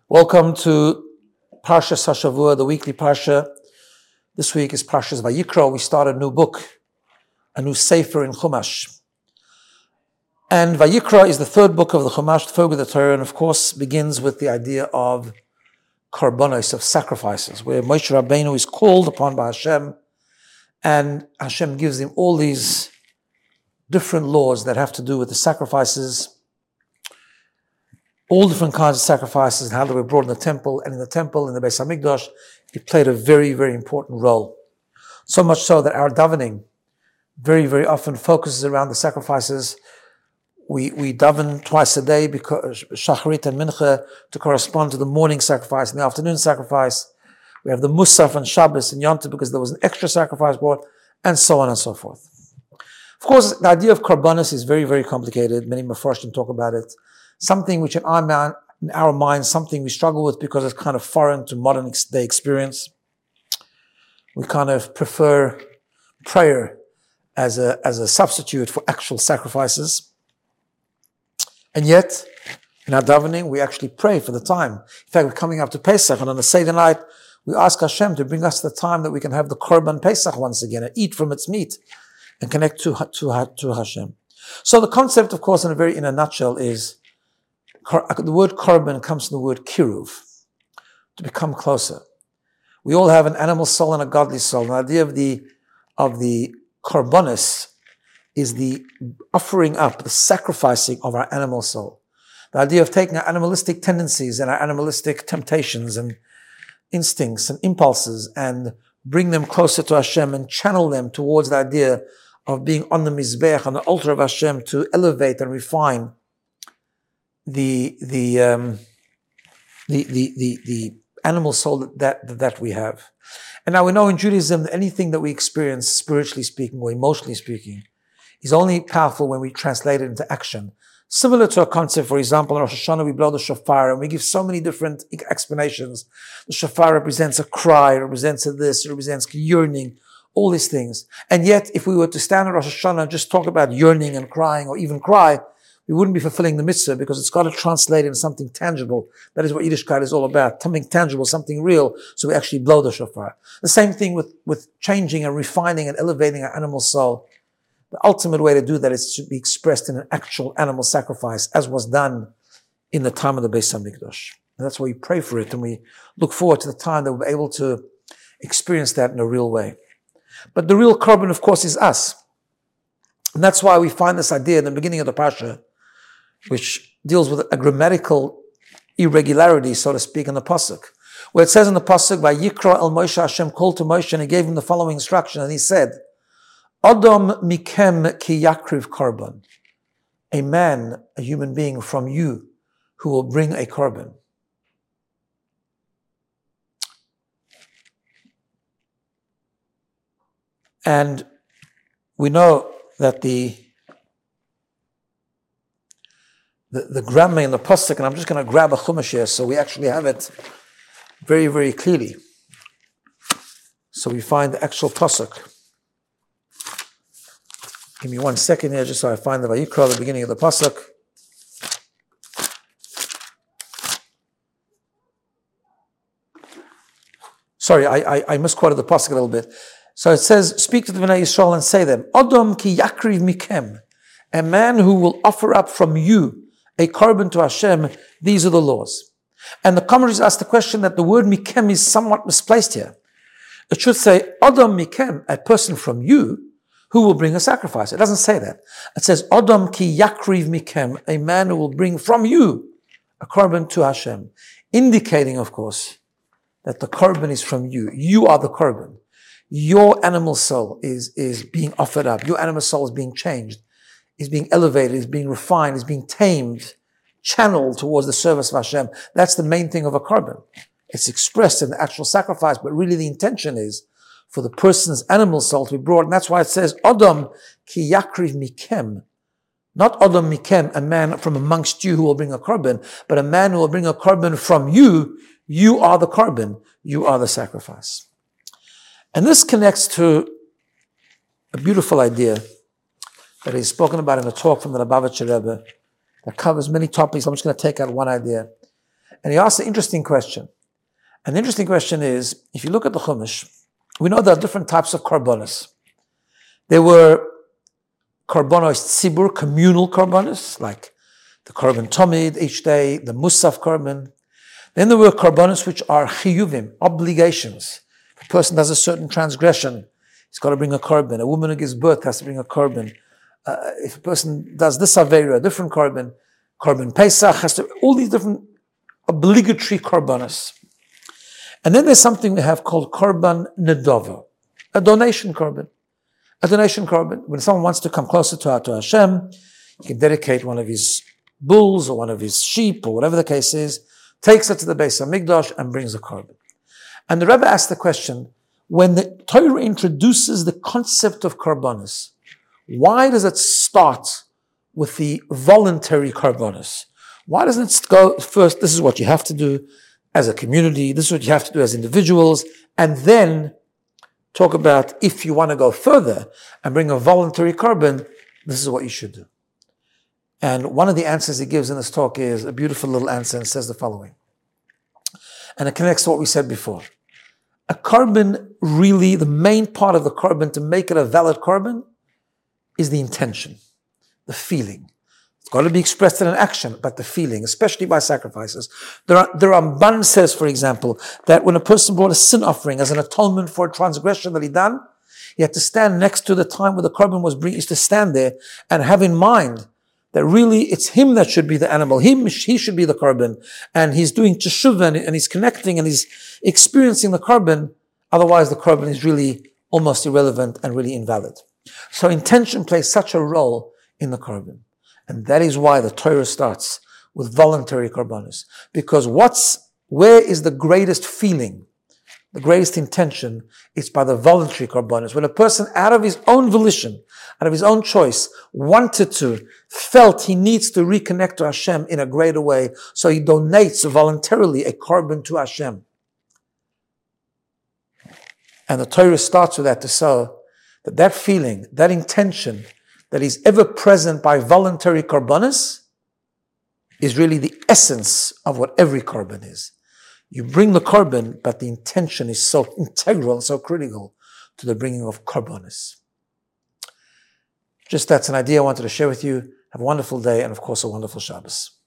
Welcome to Parshas HaShavua, the weekly Parsha. This week is Parshas Vayikra. We start a new book, a new Sefer in Chumash. And Vayikra is the third book of the Chumash, the third of the Torah, and of course begins with the idea of korbanos, of sacrifices, where Moshe Rabbeinu is called upon by Hashem, and Hashem gives him all these different laws that have to do with the sacrifices, all different kinds of sacrifices and how they were brought in the temple, and in the Beis Hamikdash, it played a very, very important role. So much so that our davening very, very often focuses around the sacrifices. We daven twice a day, because Shacharit and Mincha, to correspond to the morning sacrifice and the afternoon sacrifice. We have the Musaf and Shabbos and Yom Tov because there was an extra sacrifice brought, and so on and so forth. Of course, the idea of korbanos is very, very complicated. Many Mefarshim talk about it. Something which in our minds, something we struggle with because it's kind of foreign to modern day experience. We kind of prefer prayer as a substitute for actual sacrifices. And yet, in our davening, we actually pray for the time. In fact, we're coming up to Pesach, and on the Seder night, we ask Hashem to bring us the time that we can have the Korban Pesach once again and eat from its meat and connect to Hashem. So the concept, of course, in a nutshell, is the word korban comes from the word kiruv, to become closer. We all have an animal soul and a godly soul. The idea of the korbanos is the offering up, the sacrificing of our animal soul. The idea of taking our animalistic tendencies and our animalistic temptations and instincts and impulses and bring them closer to Hashem and channel them towards the idea of being on the mizbech, on the altar of Hashem, to elevate and refine the animal soul that we have. And now we know in Judaism that anything that we experience, spiritually speaking or emotionally speaking, is only powerful when we translate it into action. Similar to a concept, for example, in Rosh Hashanah we blow the shofar and we give so many different explanations. The shofar represents a cry, represents this, represents yearning, all these things. And yet, if we were to stand at Rosh Hashanah and just talk about yearning and crying, or even cry, we wouldn't be fulfilling the mitzvah, because it's got to translate into something tangible. That is what Yiddishkeit is all about. Something tangible, something real. So we actually blow the shofar. The same thing with changing and refining and elevating our animal soul. The ultimate way to do that is to be expressed in an actual animal sacrifice, as was done in the time of the Beis Hamikdash. And that's why we pray for it, and we look forward to the time that we'll be able to experience that in a real way. But the real korban, of course, is us. And that's why we find this idea in the beginning of the Parsha, which deals with a grammatical irregularity, so to speak, in the Pasuk, where it says in the Pasuk, Vayikra el Moshe, Hashem called to Moshe, and he gave him the following instruction, and he said, Adam mikem ki yakriv korban, a man, a human being from you, who will bring a korban. And we know that the grammar in the pasuk, and I'm just going to grab a chumash here, so we actually have it very, very clearly. So we find the actual pasuk. Give me 1 second here, just so I find the Vayikra, the beginning of the pasuk. Sorry, I misquoted the pasuk a little bit. So it says, speak to the Bnei Yisrael and say them, Adam ki yakriv mikem, a man who will offer up from you a korban to Hashem. These are the laws. And the commentaries ask the question that the word mikem is somewhat misplaced here. It should say, Adam mikem, a person from you, who will bring a sacrifice. It doesn't say that. It says, Adam ki yakriv mikem, a man who will bring from you a korban to Hashem. Indicating, of course, that the korban is from you. You are the korban. Your animal soul is being offered up. Your animal soul is being changed, is being elevated, is being refined, is being tamed, channeled towards the service of Hashem. That's the main thing of a korban. It's expressed in the actual sacrifice, but really the intention is for the person's animal soul to be brought. And that's why it says, Adam ki yakriv mikem. Not Adam mikem, a man from amongst you who will bring a korban, but a man who will bring a korban from you. You are the korban. You are the sacrifice. And this connects to a beautiful idea that is spoken about in a talk from the Lubavitcher Rebbe that covers many topics. I'm just going to take out one idea. And he asked an interesting question. And the interesting question is, if you look at the Chumash, we know there are different types of karbonos. There were karbonos tzibur, communal karbonos, like the korban tomid each day, the musaf korban. Then there were karbonos which are chiyuvim, obligations. If a person does a certain transgression, he's got to bring a korban. A woman who gives birth has to bring a korban. If a person does this avera, a different korban Pesach has to, all these different obligatory karbonos. And then there's something we have called korban nedova, a donation korban. A donation korban. When someone wants to come closer to Hashem, he can dedicate one of his bulls or one of his sheep or whatever the case is, takes it to the Beis HaMikdash and brings a korban. And the Rebbe asked the question, when the Torah introduces the concept of karbonos, why does it start with the voluntary karbonos? Why doesn't it go first, this is what you have to do as a community, this is what you have to do as individuals, and then talk about if you want to go further and bring a voluntary korban, this is what you should do. And one of the answers he gives in this talk is a beautiful little answer and says the following. And it connects to what we said before. A korban, really, the main part of the korban to make it a valid korban is the intention, the feeling. It's got to be expressed in an action, but the feeling, especially by sacrifices. The Ramban says, for example, that when a person brought a sin offering as an atonement for a transgression that he done, he had to stand next to the time where the korban was bring. He used to stand there and have in mind that really it's him that should be the animal. He should be the korban. And he's doing teshuvah and he's connecting and he's experiencing the korban. Otherwise, the korban is really almost irrelevant and really invalid. So intention plays such a role in the korban. And that is why the Torah starts with voluntary korbanos. Because where is the greatest feeling, the greatest intention? It's by the voluntary korbanos. When a person out of his own volition, out of his own choice, felt he needs to reconnect to Hashem in a greater way, so he donates voluntarily a korban to Hashem. And the Torah starts with that to show that feeling, that intention, that is ever present by voluntary korbanos is really the essence of what every korban is. You bring the korban, but the intention is so integral and so critical to the bringing of korbanos. Just that's an idea I wanted to share with you. Have a wonderful day and, of course, a wonderful Shabbos.